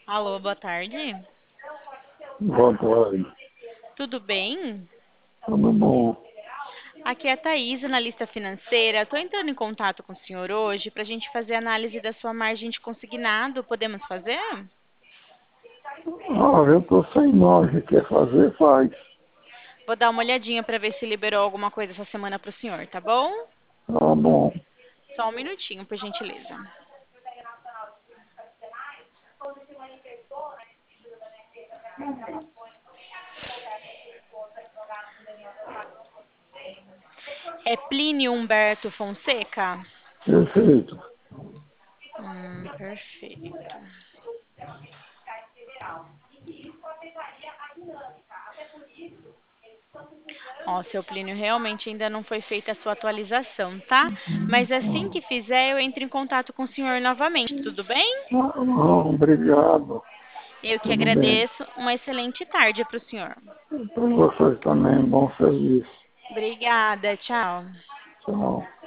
Alô, boa tarde. Boa tarde. Tudo bem? Tudo bom? Aqui é a Thaís, analista financeira. Estou entrando em contato com o senhor hoje para a gente fazer análise da sua margem de consignado. Podemos fazer? Ah, eu tô sem nome. Quer fazer, faz. Vou dar uma olhadinha para ver se liberou alguma coisa essa semana para o senhor, tá bom? Tá bom. Só um minutinho, por gentileza. É Plínio Humberto Fonseca? Perfeito. Perfeito. Ó, seu Plínio, realmente ainda não foi feita a sua atualização, tá? Mas assim que fizer, eu entro em contato com o senhor novamente, tudo bem? Ah, não, obrigado. Eu que Tudo bem. agradeço. Uma excelente tarde para o senhor. Para vocês também, bom serviço. Obrigada, tchau. Tchau.